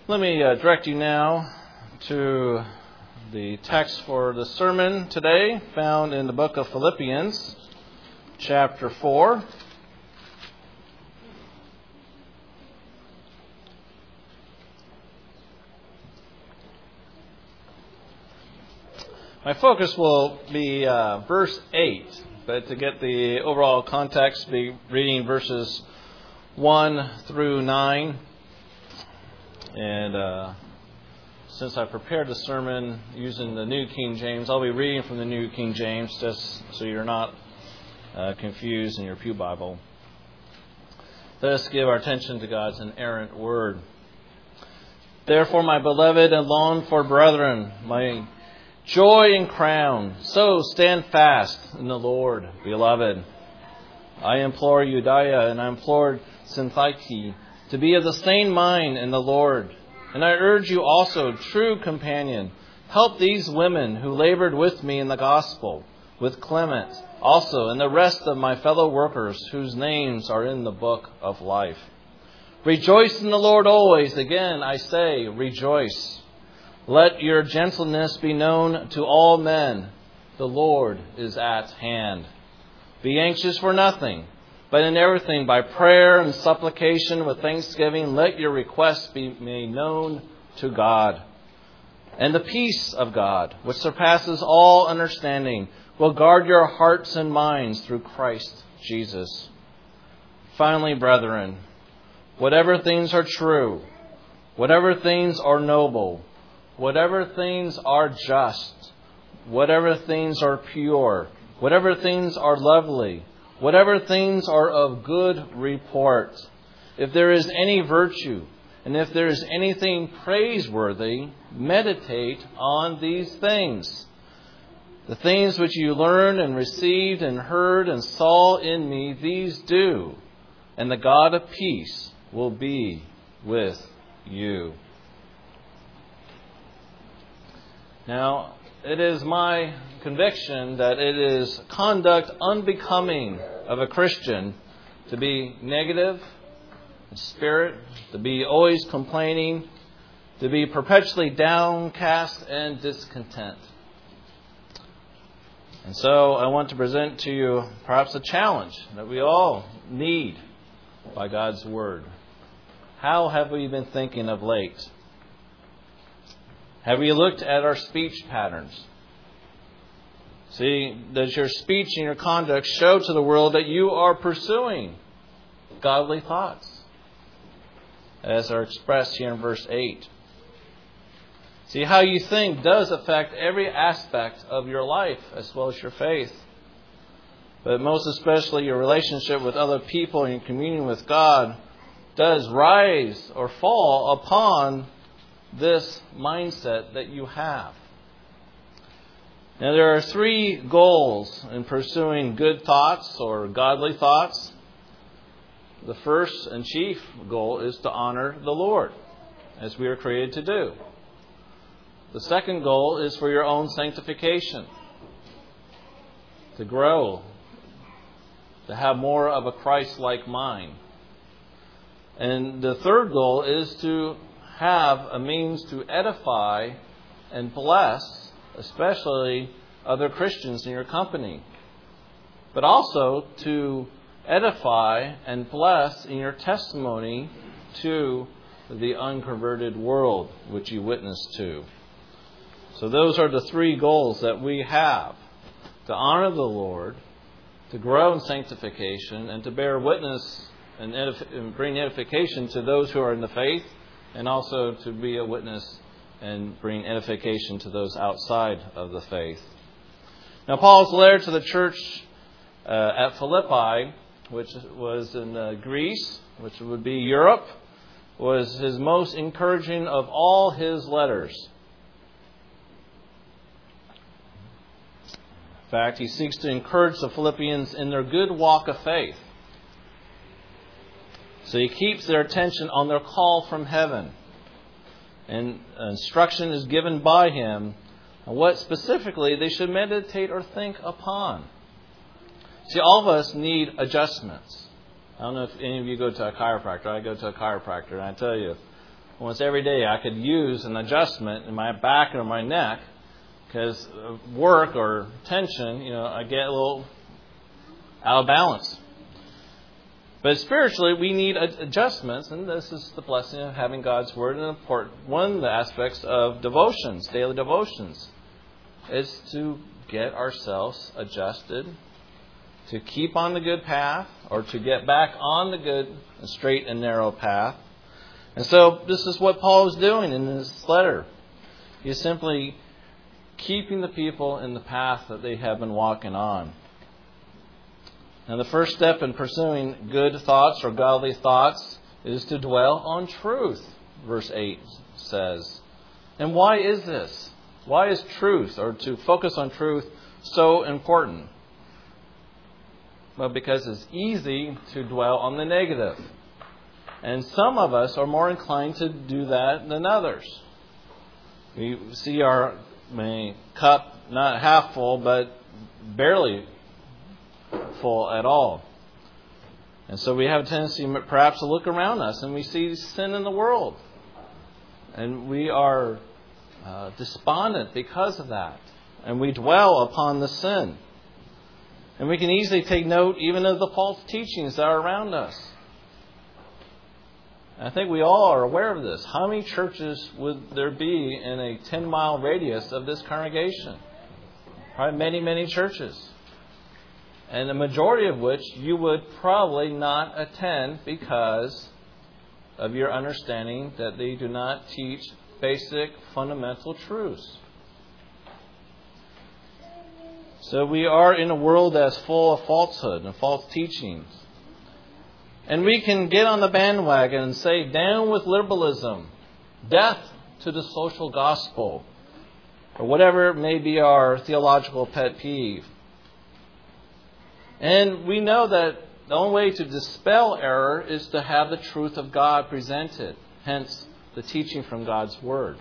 Let me direct you now to the text for the sermon today, found in the book of Philippians, chapter 4. My focus will be verse 8, but to get the overall context, be reading verses 1 through 9. And since I prepared the sermon using the New King James, I'll be reading from the New King James just so you're not confused in your pew Bible. Let us give our attention to God's inerrant word. Therefore, my beloved and longed for brethren, my joy and crown, so stand fast in the Lord, beloved. I implore Euodia and I implored Syntyche to be of the same mind in the Lord. And I urge you also, true companion, help these women who labored with me in the gospel, with Clement also, and the rest of my fellow workers whose names are in the book of life. Rejoice in the Lord always. Again, I say, rejoice. Let your gentleness be known to all men. The Lord is at hand. Be anxious for nothing, but in everything, by prayer and supplication with thanksgiving, let your requests be made known to God. And the peace of God, which surpasses all understanding, will guard your hearts and minds through Christ Jesus. Finally, brethren, whatever things are true, whatever things are noble, whatever things are just, whatever things are pure, whatever things are lovely, whatever things are of good report, if there is any virtue, and if there is anything praiseworthy, meditate on these things. The things which you learned and received and heard and saw in me, these do, and the God of peace will be with you. Now, it is my conviction that it is conduct unbecoming of a Christian to be negative in spirit, to be always complaining, to be perpetually downcast and discontent. And so I want to present to you perhaps a challenge that we all need by God's Word. How have we been thinking of late? Have we looked at our speech patterns? See, does your speech and your conduct show to the world that you are pursuing godly thoughts, as are expressed here in verse 8? See, how you think does affect every aspect of your life as well as your faith. But most especially your relationship with other people and your communion with God does rise or fall upon this mindset that you have. Now, there are three goals in pursuing good thoughts or godly thoughts. The first and chief goal is to honor the Lord, as we are created to do. The second goal is for your own sanctification, to grow, to have more of a Christ-like mind. And the third goal is to have a means to edify and bless, especially other Christians in your company, but also to edify and bless in your testimony to the unconverted world which you witness to. So those are the three goals that we have: to honor the Lord, to grow in sanctification, and to bear witness and bring edification to those who are in the faith, and also to be a witness and bring edification to those outside of the faith. Now, Paul's letter to the church at Philippi, which was in Greece, which would be Europe, was his most encouraging of all his letters. In fact, he seeks to encourage the Philippians in their good walk of faith. So he keeps their attention on their call from heaven. And instruction is given by him on what specifically they should meditate or think upon. See, all of us need adjustments. I don't know if any of you go to a chiropractor. I go to a chiropractor, and I tell you, Almost every day I could use an adjustment in my back or my neck because of work or tension, I get a little out of balance. But spiritually, we need adjustments, and this is the blessing of having God's Word. And one of the aspects of devotions, daily devotions, is to get ourselves adjusted, to keep on the good path, or to get back on the good, straight and narrow path. And so this is what Paul is doing in this letter. He is simply keeping the people in the path that they have been walking on. Now, the first step in pursuing good thoughts or godly thoughts is to dwell on truth, verse 8 says. And why is this? Why is truth, or to focus on truth, so important? Well, because it's easy to dwell on the negative. And some of us are more inclined to do that than others. We see our cup not half full, but barely full at all. And so we have a tendency perhaps to look around us and we see sin in the world. And we are despondent because of that. And we dwell upon the sin. And we can easily take note even of the false teachings that are around us. I think we all are aware of this. How many churches would there be in a 10-mile radius of this congregation? Probably many, many churches. And the majority of which you would probably not attend because of your understanding that they do not teach basic fundamental truths. So we are in a world that's full of falsehood and false teachings. And we can get on the bandwagon and say, down with liberalism, death to the social gospel, or whatever may be our theological pet peeve. And we know that the only way to dispel error is to have the truth of God presented, hence the teaching from God's Word.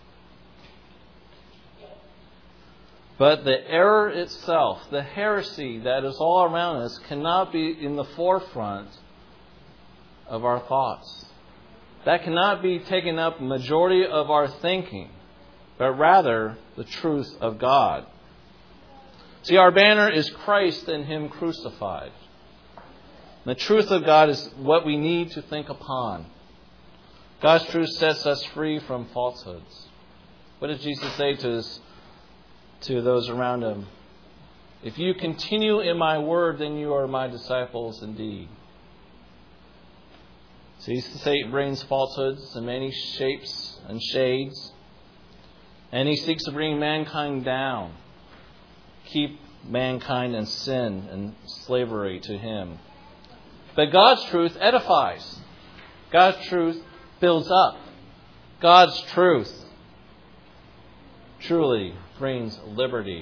But the error itself, the heresy that is all around us, cannot be in the forefront of our thoughts. That cannot be taken up majority of our thinking, but rather the truth of God. See, our banner is Christ and Him crucified. The truth of God is what we need to think upon. God's truth sets us free from falsehoods. What did Jesus say to those around Him? If you continue in my word, then you are my disciples indeed. See, Satan brings falsehoods in many shapes and shades. And he seeks to bring mankind down. Keep mankind in sin and slavery to him. But God's truth edifies. God's truth builds up. God's truth truly brings liberty.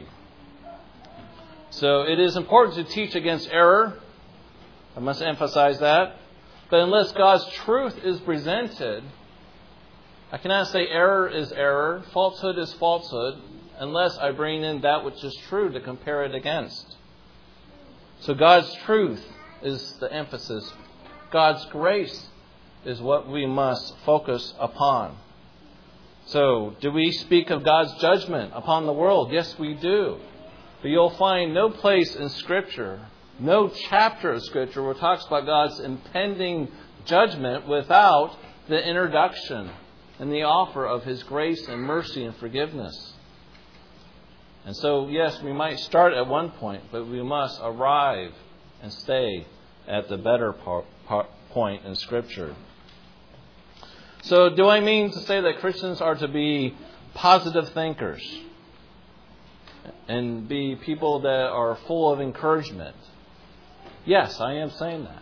So it is important to teach against error. I must emphasize that. But unless God's truth is presented, I cannot say error is error, falsehood is falsehood, unless I bring in that which is true to compare it against. So God's truth is the emphasis. God's grace is what we must focus upon. So, do we speak of God's judgment upon the world? Yes, we do. But you'll find no place in Scripture, no chapter of Scripture where it talks about God's impending judgment without the introduction and the offer of His grace and mercy and forgiveness. And so, yes, we might start at one point, but we must arrive and stay at the better point in Scripture. So, do I mean to say that Christians are to be positive thinkers and be people that are full of encouragement? Yes, I am saying that.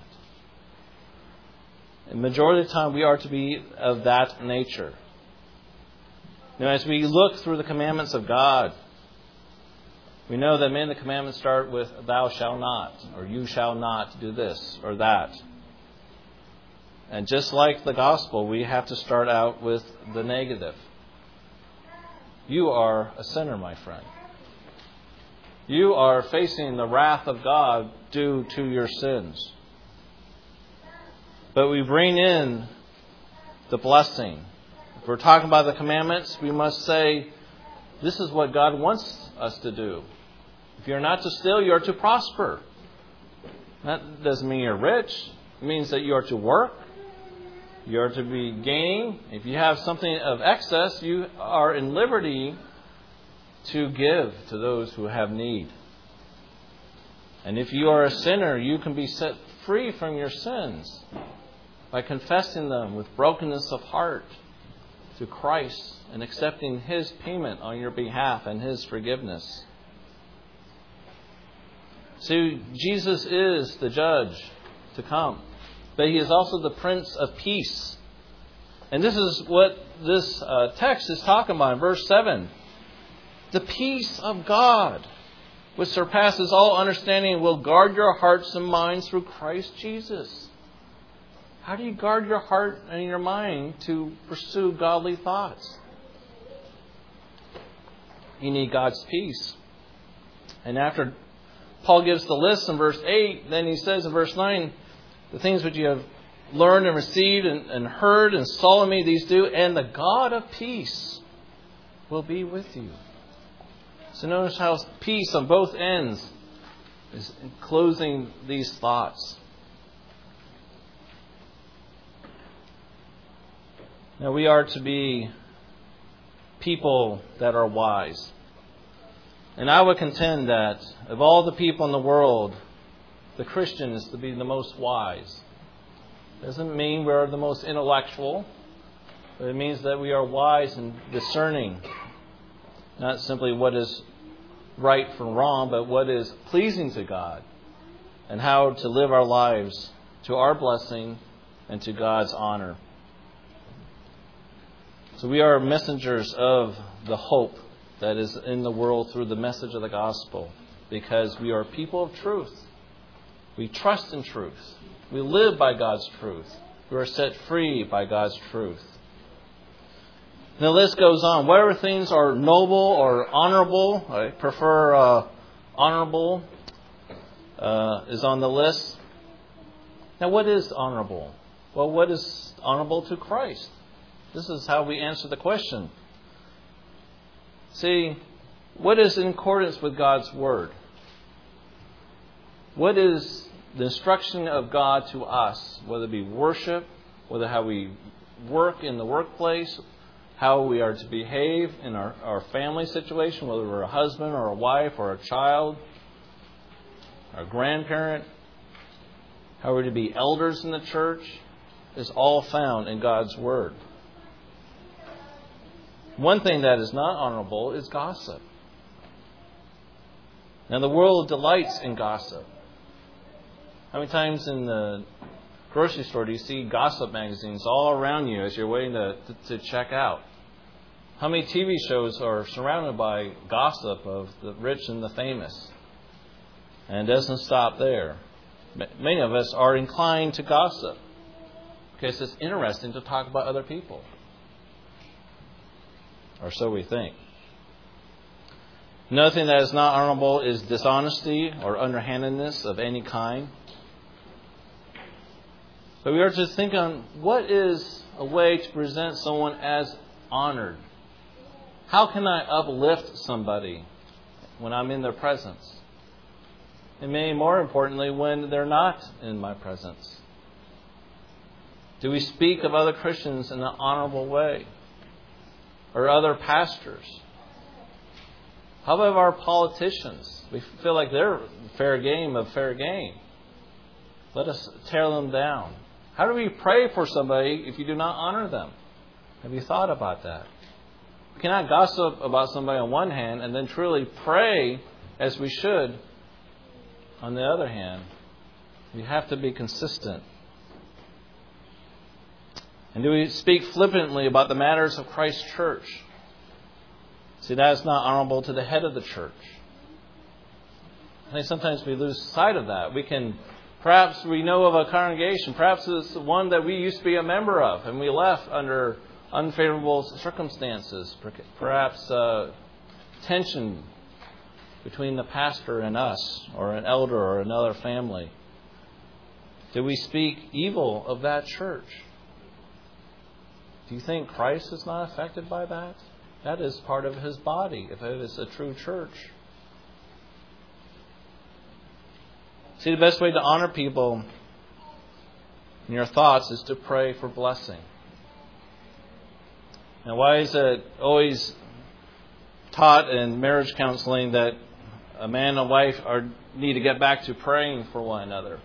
The majority of the time, we are to be of that nature. As we look through the commandments of God, we know that many of the commandments start with thou shalt not, or you shall not do this or that. And just like the gospel, we have to start out with the negative. You are a sinner, my friend. You are facing the wrath of God due to your sins. But we bring in the blessing If we're talking about the commandments, we must say, this is what God wants us to do. If you're not to steal, you're to prosper. That doesn't mean you're rich. It means that you are to work. You are to be gaining. If you have something of excess, you are in liberty to give to those who have need. And if you are a sinner, you can be set free from your sins by confessing them with brokenness of heart to Christ and accepting His payment on your behalf and His forgiveness. See, Jesus is the judge to come, but He is also the Prince of Peace. And this is what this text is talking about in verse 7. The peace of God, which surpasses all understanding, will guard your hearts and minds through Christ Jesus. How do you guard your heart and your mind to pursue godly thoughts? You need God's peace. And after Paul gives the list in verse 8, then he says in verse 9, the things which you have learned and received and heard and saw in me, these do, and the God of peace will be with you. So notice how peace on both ends is enclosing these thoughts. Now we are to be people that are wise. And I would contend that of all the people in the world, the Christian is to be the most wise. Doesn't mean we're the most intellectual, but it means that we are wise and discerning. Not simply what is right from wrong, but what is pleasing to God, and how to live our lives to our blessing and to God's honor. So we are messengers of the hope that is in the world through the message of the gospel, because we are people of truth. We trust in truth. We live by God's truth. We are set free by God's truth. The list goes on. Whatever things are noble or honorable, I prefer honorable, is on the list. Now, what is honorable? Well, what is honorable to Christ? This is how we answer the question. See, what is in accordance with God's Word? What is the instruction of God to us, whether it be worship, whether how we work in the workplace, how we are to behave in our family situation, whether we're a husband or a wife or a child, our grandparent, how we're to be elders in the church, is all found in God's Word. One thing that is not honorable is gossip. Now, the world delights in gossip. How many times in the grocery store do you see gossip magazines all around you as you're waiting to check out? How many TV shows are surrounded by gossip of the rich and the famous? And it doesn't stop there. Many of us are inclined to gossip because it's interesting to talk about other people. Or so we think. Another thing that is not honorable is dishonesty or underhandedness of any kind. But we are to think on what is a way to present someone as honored. How can I uplift somebody when I'm in their presence? And maybe more importantly, when they're not in my presence. Do we speak of other Christians in an honorable way? Or other pastors? How about our politicians? We feel like they're fair game of fair game. Let us tear them down. How do we pray for somebody if you do not honor them? Have you thought about that? We cannot gossip about somebody on one hand and then truly pray as we should on the other hand. We have to be consistent. And do we speak flippantly about the matters of Christ's church? See, that is not honorable to the head of the church. I think sometimes we lose sight of that. Perhaps we know of a congregation, perhaps it's one that we used to be a member of, and we left under unfavorable circumstances, perhaps tension between the pastor and us, or an elder or another family. Do we speak evil of that church? Do you think Christ is not affected by that? That is part of His body, if it is a true church. See, the best way to honor people in your thoughts is to pray for blessing. Now, why is it always taught in marriage counseling that a man and wife need to get back to praying for one another?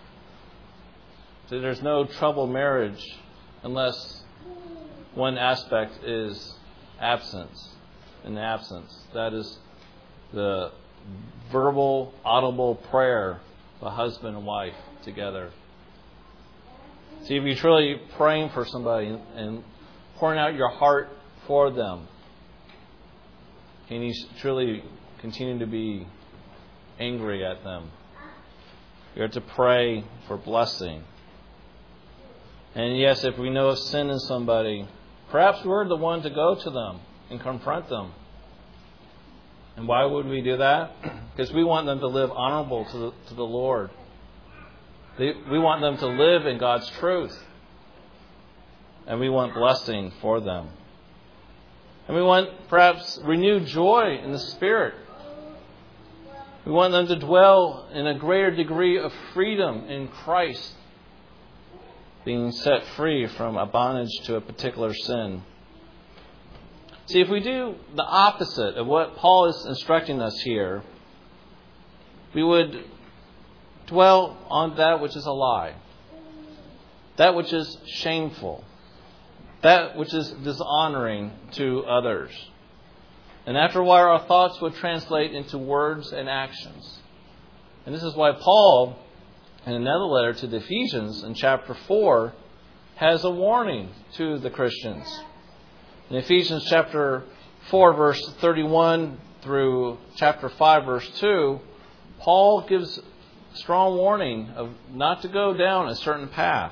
So there's no troubled marriage unless one aspect is absence. In absence, that is the verbal, audible prayer of a husband and wife together. See, if you're truly praying for somebody and pouring out your heart for them, can you truly continue to be angry at them? You're to pray for blessing. And yes, if we know of sin in somebody, perhaps we're the one to go to them and confront them. And why would we do that? Because we want them to live honorable to the Lord. We want them to live in God's truth. And we want blessing for them. And we want perhaps renewed joy in the Spirit. We want them to dwell in a greater degree of freedom in Christ, being set free from a bondage to a particular sin. See, if we do the opposite of what Paul is instructing us here, we would dwell on that which is a lie, that which is shameful, that which is dishonoring to others. And after a while, our thoughts would translate into words and actions. And this is why Paul, in another letter to the Ephesians in chapter 4, has a warning to the Christians. In Ephesians chapter 4, verse 31 through chapter 5, verse 2, Paul gives strong warning of not to go down a certain path.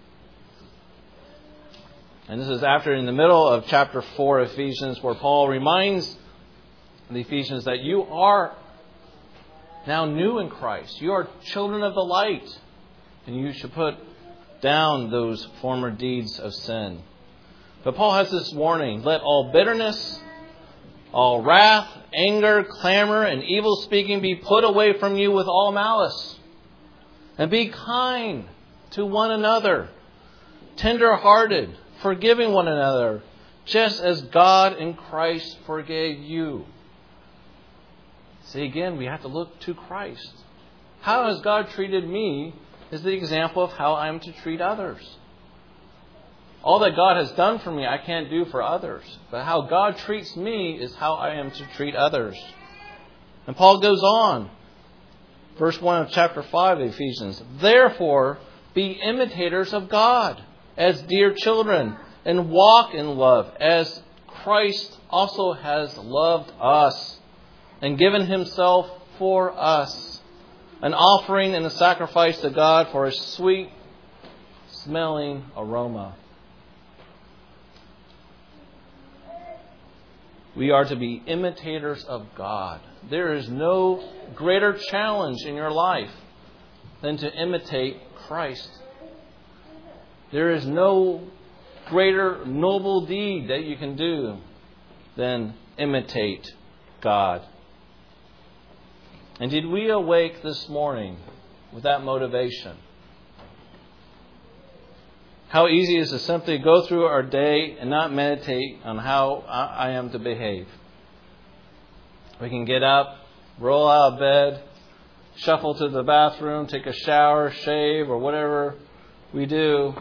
And this is after, in the middle of chapter 4 of Ephesians, where Paul reminds the Ephesians that you are now new in Christ. You are children of the light. And you should put down those former deeds of sin. But Paul has this warning: let all bitterness, all wrath, anger, clamor, and evil speaking be put away from you with all malice. And be kind to one another, tender-hearted, forgiving one another, just as God in Christ forgave you. See, again, we have to look to Christ. How has God treated me is the example of how I am to treat others. All that God has done for me, I can't do for others. But how God treats me is how I am to treat others. And Paul goes on. Verse 1 of chapter 5 of Ephesians. Therefore, be imitators of God as dear children, and walk in love as Christ also has loved us and given Himself for us, an offering and a sacrifice to God for a sweet-smelling aroma. We are to be imitators of God. There is no greater challenge in your life than to imitate Christ. There is no greater noble deed that you can do than imitate God. And did we awake this morning with that motivation? How easy is it to simply go through our day and not meditate on how I am to behave? We can get up, roll out of bed, shuffle to the bathroom, take a shower, shave, or whatever we do.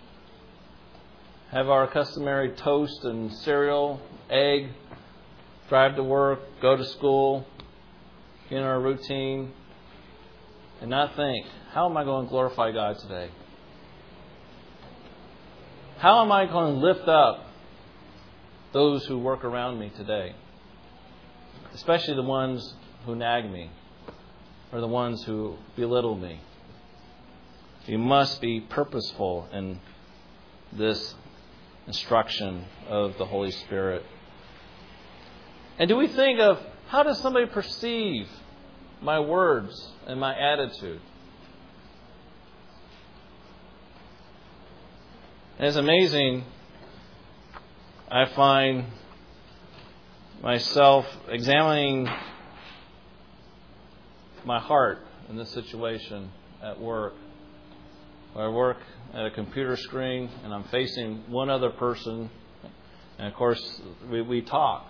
Have our customary toast and cereal, egg, drive to work, go to school, get in our routine, and not think, how am I going to glorify God today? How am I going to lift up those who work around me today? Especially the ones who nag me or the ones who belittle me. You must be purposeful in this instruction of the Holy Spirit. And do we think of, how does somebody perceive my words and my attitude? And it's amazing I find myself examining my heart in this situation at work. I work at a computer screen and I'm facing one other person, and of course we talk.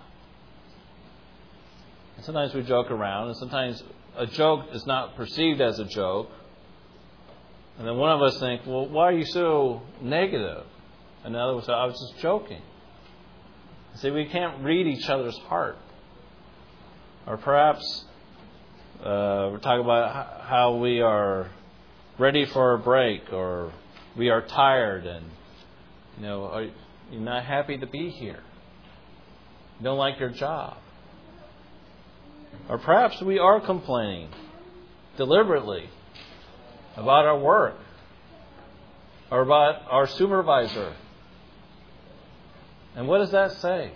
And sometimes we joke around, and sometimes a joke is not perceived as a joke. And then one of us think, well, why are you so negative? And the other one says, I was just joking. See, we can't read each other's heart. Or perhaps we're talking about how we are ready for a break, or we are tired, and you're not happy to be here. You don't like your job. Or perhaps we are complaining deliberately about our work or about our supervisor. And what does that say?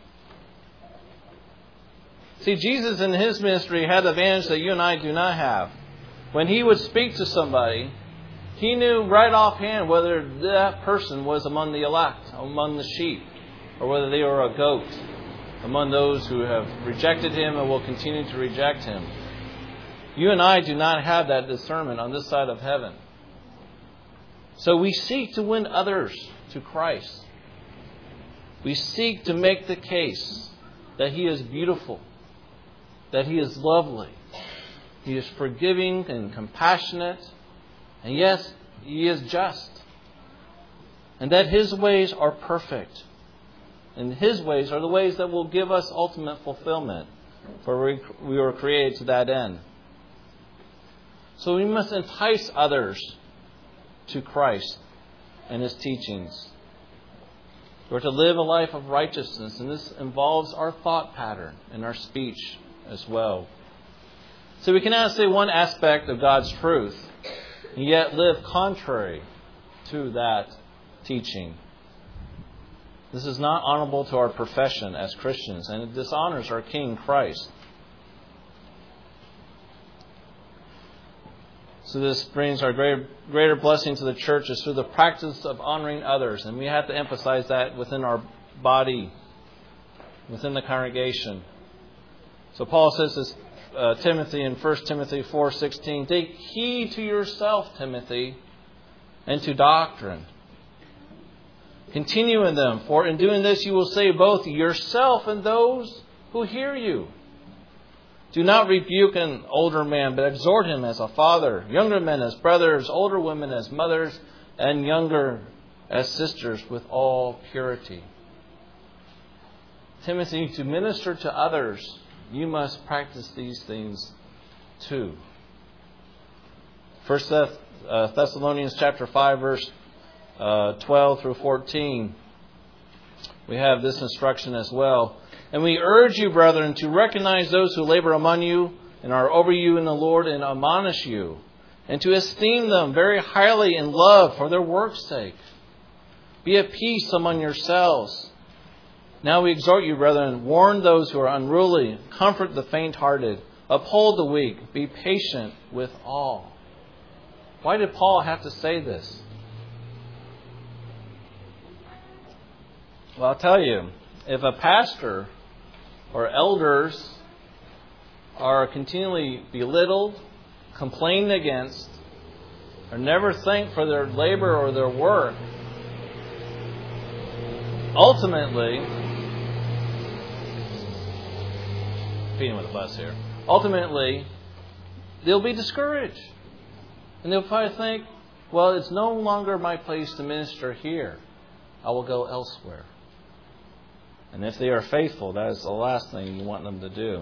See, Jesus in His ministry had the advantage that you and I do not have. When He would speak to somebody, He knew right offhand whether that person was among the elect, among the sheep, or whether they were a goat, among those who have rejected Him and will continue to reject Him. You and I do not have that discernment on this side of heaven. So we seek to win others to Christ. We seek to make the case that He is beautiful, that He is lovely, He is forgiving and compassionate, and yes, He is just, and that His ways are perfect. And His ways are the ways that will give us ultimate fulfillment, for we were created to that end. So we must entice others to Christ and His teachings. We're to live a life of righteousness, and this involves our thought pattern and our speech as well. So we cannot say one aspect of God's truth and yet live contrary to that teaching. This is not honorable to our profession as Christians, and it dishonors our King Christ. So this brings our greater blessing to the church is through the practice of honoring others. And we have to emphasize that within our body, within the congregation. So Paul says this, Timothy in 1 Timothy 4:16, take heed to yourself, Timothy, and to doctrine. Continue in them, for in doing this you will save both yourself and those who hear you. Do not rebuke an older man, but exhort him as a father, younger men as brothers, older women as mothers, and younger as sisters with all purity. Timothy, to minister to others, you must practice these things too. 1 Thessalonians chapter 5, verse 12 through 14. We have this instruction as well. And we urge you, brethren, to recognize those who labor among you and are over you in the Lord and admonish you, and to esteem them very highly in love for their work's sake. Be at peace among yourselves. Now we exhort you, brethren, warn those who are unruly, comfort the faint-hearted, uphold the weak, be patient with all. Why did Paul have to say this? Well, I'll tell you, if a pastor or elders are continually belittled, complained against, or never thanked for their labor or their work, ultimately, feeding with a bus here, ultimately, they'll be discouraged. And they'll probably think, well, it's no longer my place to minister here. I will go elsewhere. And if they are faithful, that is the last thing you want them to do.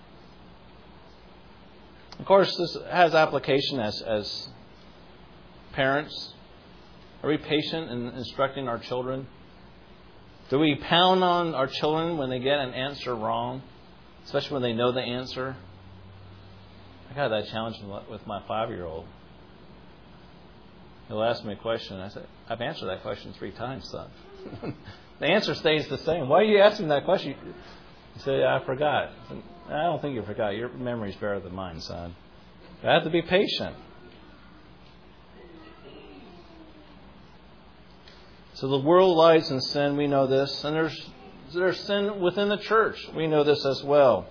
Of course, this has application as parents. Are we patient in instructing our children? Do we pound on our children when they get an answer wrong? Especially when they know the answer? I got that challenge with my 5-year-old. He'll ask me a question. I said, I've answered that question 3 times, son. The answer stays the same. Why are you asking that question? You say, I forgot. I don't think you forgot. Your memory's better than mine, son. I have to be patient. So the world lies in sin, we know this. And there's sin within the church. We know this as well.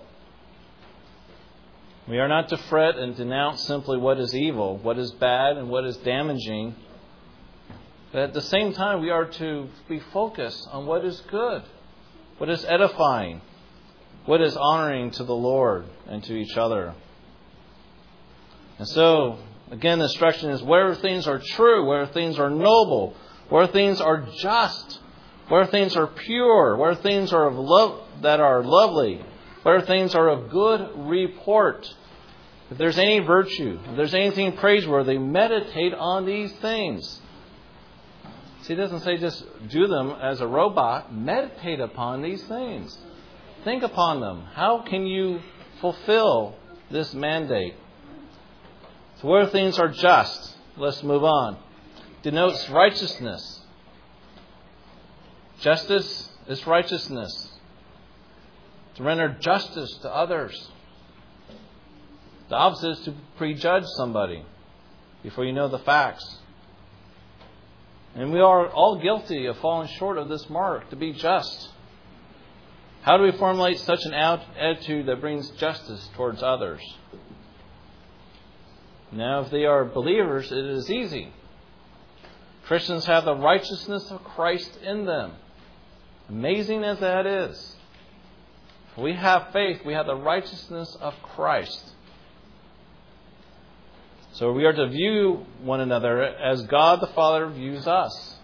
We are not to fret and denounce simply what is evil, what is bad, and what is damaging. But at the same time, we are to be focused on what is good, what is edifying, what is honoring to the Lord and to each other. And so, again, the instruction is where things are true, where things are noble, where things are just, where things are pure, where things are of that are lovely, where things are of good report. If there's any virtue, if there's anything praiseworthy, meditate on these things. See, it doesn't say just do them as a robot. Meditate upon these things. Think upon them. How can you fulfill this mandate? So where things are just, let's move on. Denotes righteousness. Justice is righteousness. To render justice to others. The opposite is to prejudge somebody before you know the facts. And we are all guilty of falling short of this mark, to be just. How do we formulate such an attitude that brings justice towards others? Now, if they are believers, it is easy. Christians have the righteousness of Christ in them. Amazing as that is. If we have faith, we have the righteousness of Christ. So we are to view one another as God the Father views us.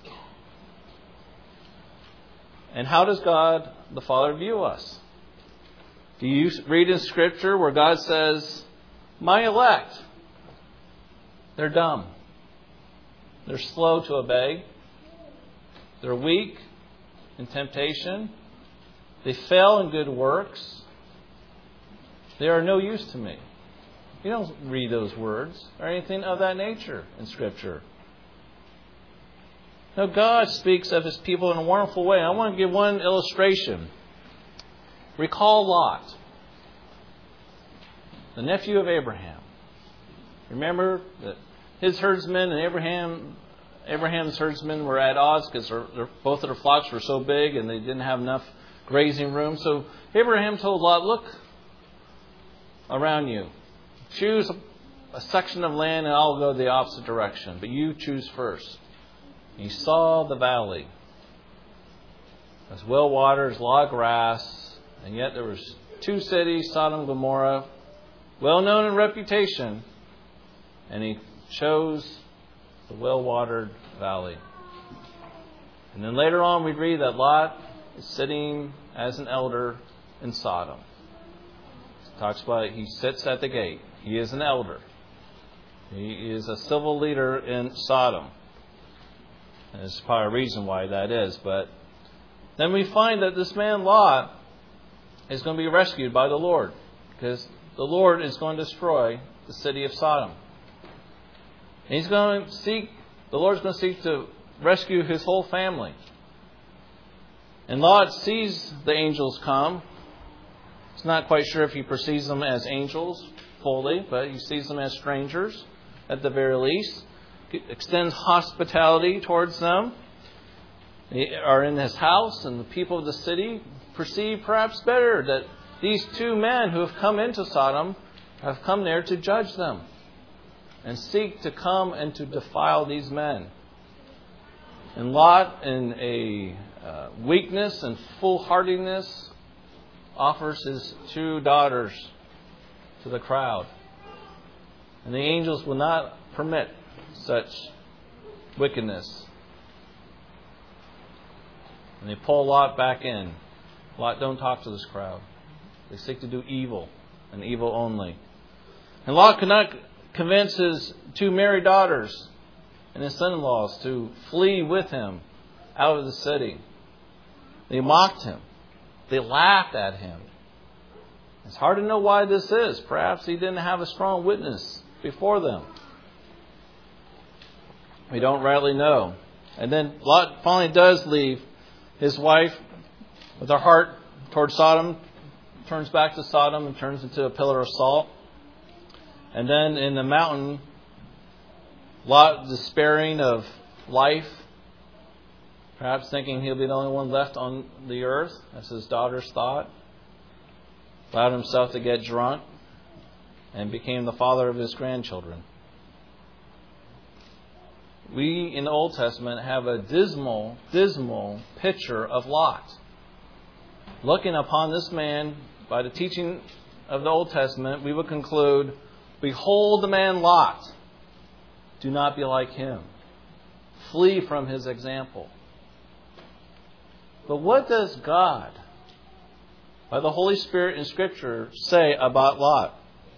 And how does God the Father view us? Do you read in Scripture where God says, my elect, they're dumb. They're slow to obey. They're weak in temptation. They fail in good works. They are no use to me. You don't read those words or anything of that nature in Scripture. No, God speaks of His people in a wonderful way. I want to give one illustration. Recall Lot, the nephew of Abraham. Remember that his herdsmen and Abraham's herdsmen were at odds because both of their flocks were so big and they didn't have enough grazing room. So Abraham told Lot, look around you. Choose a section of land and I'll go the opposite direction. But you choose first. He saw the valley. It was well watered, a lot of grass. And yet there was two cities, Sodom and Gomorrah, well known in reputation. And he chose the well-watered valley. And then later on we read that Lot is sitting as an elder in Sodom. It talks about it. He sits at the gate. He is an elder. He is a civil leader in Sodom. And there's probably a reason why that is. But then we find that this man Lot is going to be rescued by the Lord. Because the Lord is going to destroy the city of Sodom. And the Lord's going to seek to rescue his whole family. And Lot sees the angels come. He's not quite sure if he perceives them as angels fully, but he sees them as strangers at the very least. He extends hospitality towards them. They are in his house, and the people of the city perceive perhaps better that these two men who have come into Sodom have come there to judge them and seek to come and to defile these men. And Lot, in a weakness and foolhardiness, offers his two daughters to the crowd. And the angels will not permit such wickedness. And they pull Lot back in. Lot, don't talk to this crowd. They seek to do evil, and evil only. And Lot could not convince his two married daughters and his son-in-laws to flee with him out of the city. They mocked him. They laughed at him. It's hard to know why this is. Perhaps he didn't have a strong witness before them. We don't rightly know. And then Lot finally does leave his wife with her heart toward Sodom, turns back to Sodom and turns into a pillar of salt. And then in the mountain, Lot, despairing of life, perhaps thinking he'll be the only one left on the earth, as his daughters thought. Allowed himself to get drunk and became the father of his grandchildren. We in the Old Testament have a dismal picture of Lot. Looking upon this man by the teaching of the Old Testament, we would conclude, behold the man Lot. Do not be like him. Flee from his example. But what does God, by the Holy Spirit in Scripture, say about Lot?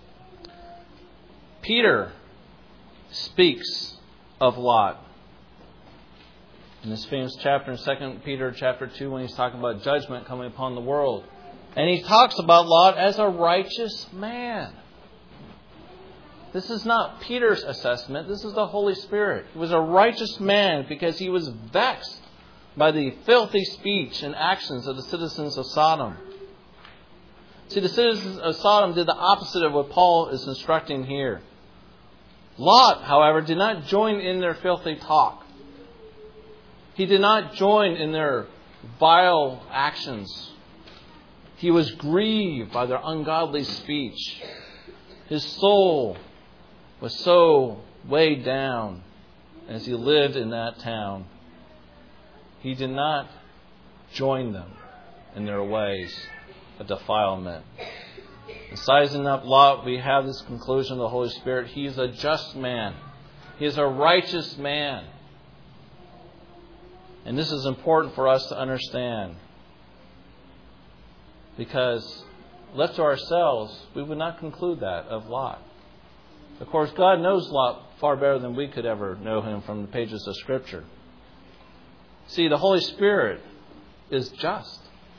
Peter speaks of Lot in this famous chapter in 2 Peter chapter 2 when he's talking about judgment coming upon the world. And he talks about Lot as a righteous man. This is not Peter's assessment. This is the Holy Spirit. He was a righteous man because he was vexed by the filthy speech and actions of the citizens of Sodom. See, the citizens of Sodom did the opposite of what Paul is instructing here. Lot, however, did not join in their filthy talk. He did not join in their vile actions. He was grieved by their ungodly speech. His soul was so weighed down as he lived in that town. He did not join them in their ways of defilement. In sizing up Lot, we have this conclusion of the Holy Spirit. He is a just man. He is a righteous man. And this is important for us to understand. Because left to ourselves, we would not conclude that of Lot. Of course, God knows Lot far better than we could ever know him from the pages of Scripture. See, the Holy Spirit is just.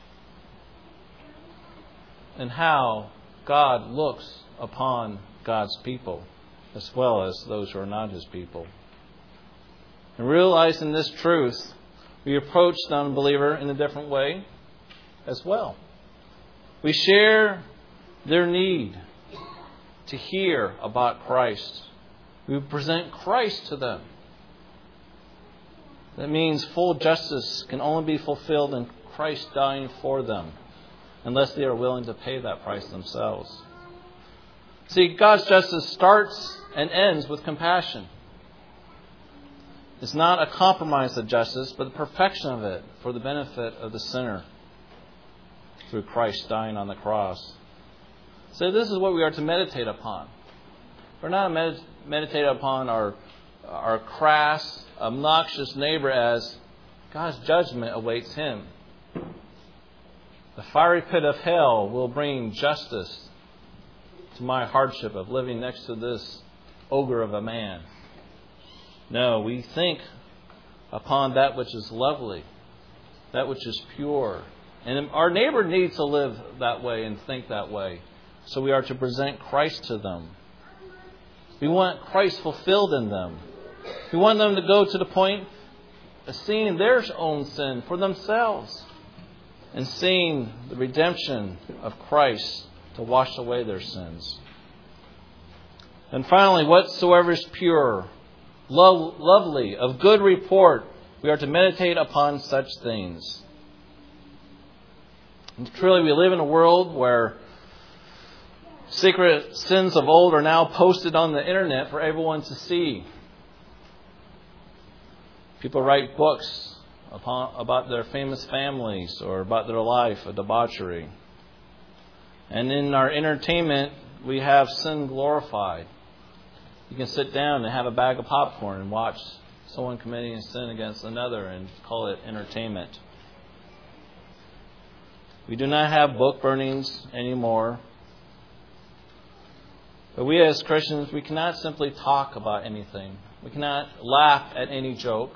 And how God looks upon God's people, as well as those who are not His people. And realizing this truth, we approach the unbeliever in a different way as well. We share their need to hear about Christ. We present Christ to them. That means full justice can only be fulfilled in Christ dying for them, unless they are willing to pay that price themselves. See, God's justice starts and ends with compassion. It's not a compromise of justice, but the perfection of it for the benefit of the sinner through Christ dying on the cross. So this is what we are to meditate upon. We're not to meditate upon our crass, obnoxious neighbor as God's judgment awaits him. The fiery pit of hell will bring justice to my hardship of living next to this ogre of a man. No, we think upon that which is lovely, that which is pure. And our neighbor needs to live that way and think that way. So we are to present Christ to them. We want Christ fulfilled in them. We want them to go to the point of seeing their own sin for themselves and seeing the redemption of Christ to wash away their sins. And finally, whatsoever is pure, lovely, of good report, we are to meditate upon such things. And truly, we live in a world where secret sins of old are now posted on the internet for everyone to see. People write books about their famous families or about their life of debauchery. And in our entertainment, we have sin glorified. You can sit down and have a bag of popcorn and watch someone committing a sin against another and call it entertainment. We do not have book burnings anymore. But we as Christians, we cannot simply talk about anything. We cannot laugh at any joke.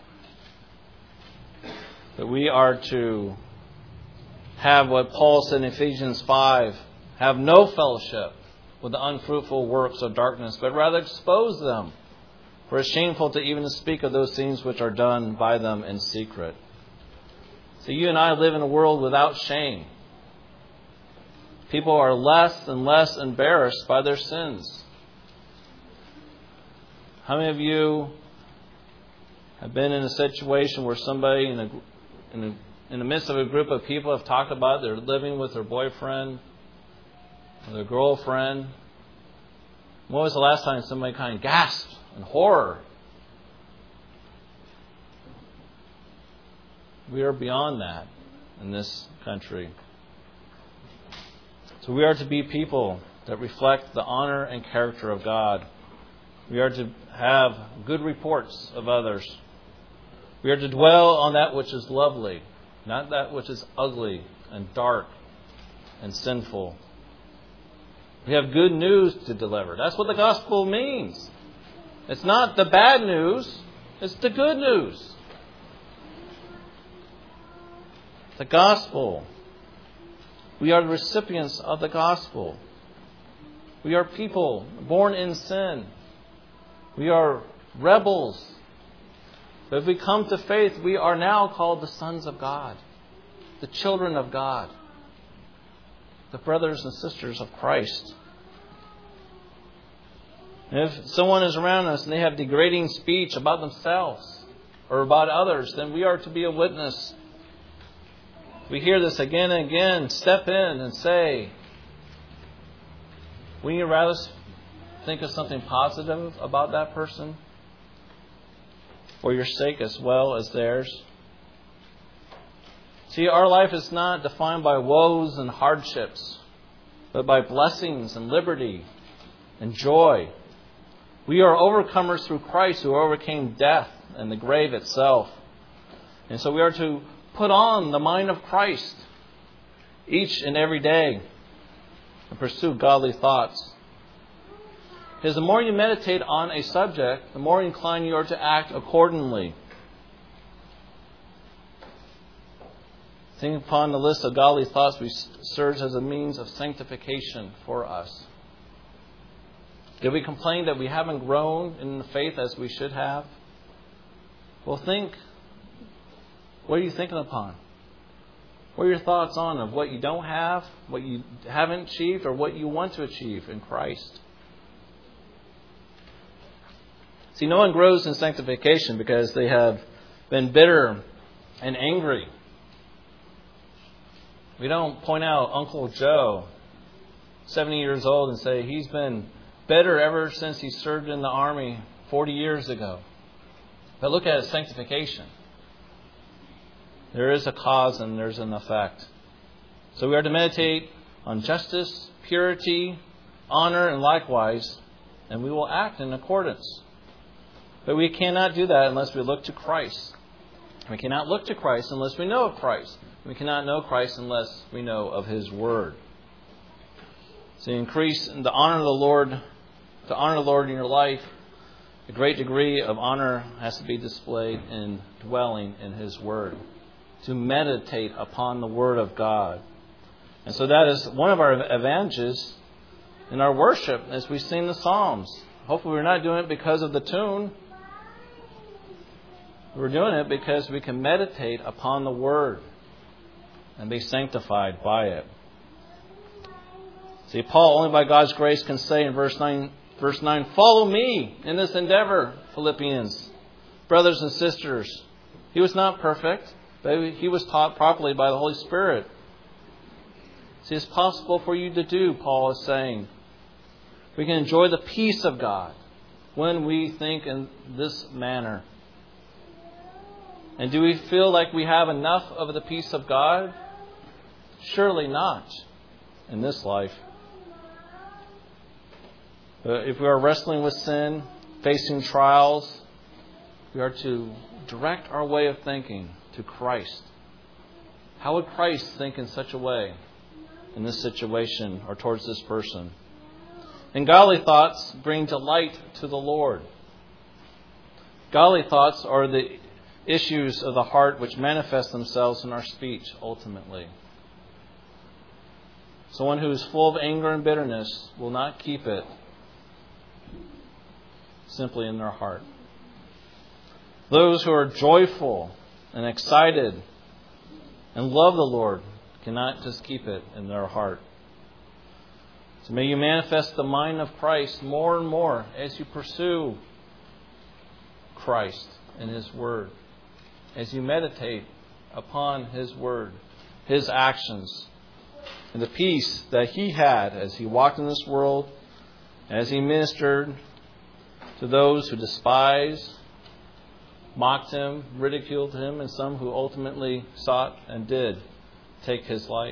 But we are to have what Paul said in Ephesians 5, have no fellowship with the unfruitful works of darkness, but rather expose them. For it's shameful to even speak of those things which are done by them in secret. So you and I live in a world without shame. People are less and less embarrassed by their sins. How many of you I've been in a situation where somebody in the midst of a group of people have talked about they're living with their boyfriend or their girlfriend. When was the last time somebody kind of gasped in horror? We are beyond that in this country. So we are to be people that reflect the honor and character of God. We are to have good reports of others. We are to dwell on that which is lovely, not that which is ugly and dark and sinful. We have good news to deliver. That's what the gospel means. It's not the bad news, it's the good news. The gospel. We are the recipients of the gospel. We are people born in sin. We are rebels. But if we come to faith, we are now called the sons of God, the children of God, the brothers and sisters of Christ. And if someone is around us and they have degrading speech about themselves or about others, then we are to be a witness. We hear this again and again. Step in and say, wouldn't you rather think of something positive about that person for your sake as well as theirs? See, our life is not defined by woes and hardships, but by blessings and liberty and joy. We are overcomers through Christ who overcame death and the grave itself. And so we are to put on the mind of Christ each and every day and pursue godly thoughts. Because the more you meditate on a subject, the more inclined you are to act accordingly. Think upon the list of godly thoughts which serves as a means of sanctification for us. Did we complain that we haven't grown in the faith as we should have? Well, think, what are you thinking upon? What are your thoughts on of what you don't have, what you haven't achieved, or what you want to achieve in Christ? See, no one grows in sanctification because they have been bitter and angry. We don't point out Uncle Joe, 70 years old, and say he's been bitter ever since he served in the army 40 years ago. But look at his sanctification. There is a cause and there's an effect. So we are to meditate on justice, purity, honor, and likewise, and we will act in accordance. But we cannot do that unless we look to Christ. We cannot look to Christ unless we know of Christ. We cannot know Christ unless we know of His Word. So increase in the honor of the Lord, to honor the Lord in your life. A great degree of honor has to be displayed in dwelling in His Word, to meditate upon the Word of God. And so that is one of our advantages in our worship as we sing the Psalms. Hopefully we're not doing it because of the tune. We're doing it because we can meditate upon the Word and be sanctified by it. See, Paul, only by God's grace, can say in verse 9, follow me in this endeavor, Philippians, brothers and sisters. He was not perfect, but he was taught properly by the Holy Spirit. See, it's possible for you to do, Paul is saying. We can enjoy the peace of God when we think in this manner. And do we feel like we have enough of the peace of God? Surely not in this life. But if we are wrestling with sin, facing trials, we are to direct our way of thinking to Christ. How would Christ think in such a way in this situation or towards this person? And godly thoughts bring delight to the Lord. Godly thoughts are the issues of the heart which manifest themselves in our speech ultimately. Someone who is full of anger and bitterness will not keep it simply in their heart. Those who are joyful and excited and love the Lord cannot just keep it in their heart. So may you manifest the mind of Christ more and more as you pursue Christ in His Word, as you meditate upon His Word, His actions, and the peace that He had as He walked in this world, as He ministered to those who despised, mocked Him, ridiculed Him, and some who ultimately sought and did take His life.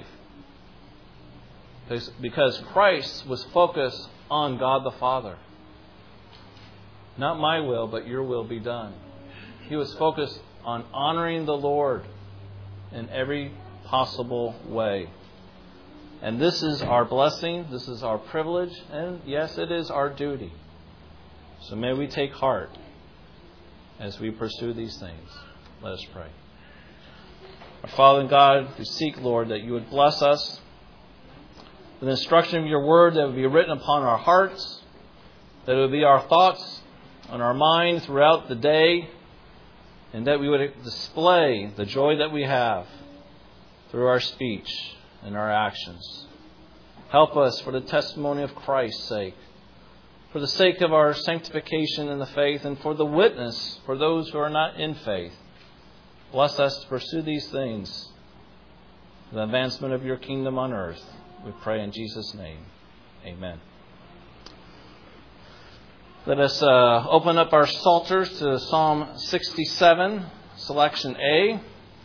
Because Christ was focused on God the Father. Not my will, but your will be done. He was focused on honoring the Lord in every possible way. And this is our blessing, this is our privilege, and yes, it is our duty. So may we take heart as we pursue these things. Let us pray. Our Father and God, we seek, Lord, that you would bless us with the instruction of your word that would be written upon our hearts, that it would be our thoughts on our mind throughout the day, and that we would display the joy that we have through our speech and our actions. Help us for the testimony of Christ's sake, for the sake of our sanctification in the faith, and for the witness for those who are not in faith. Bless us to pursue these things for the advancement of your kingdom on earth. We pray in Jesus' name. Amen. Let us open up our Psalters to Psalm 67, selection A.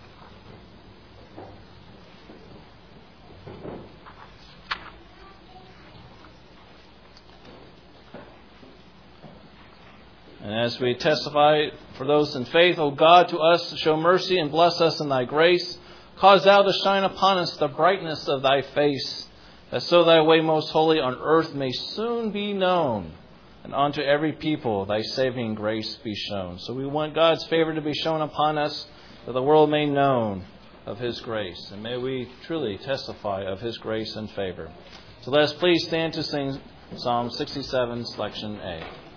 And as we testify for those in faith, O God, to us show mercy and bless us in thy grace. Cause thou to shine upon us the brightness of thy face, that so thy way most holy on earth may soon be known, and unto every people thy saving grace be shown. So we want God's favor to be shown upon us, that the world may know of His grace. And may we truly testify of His grace and favor. So let us please stand to sing Psalm 67, selection A.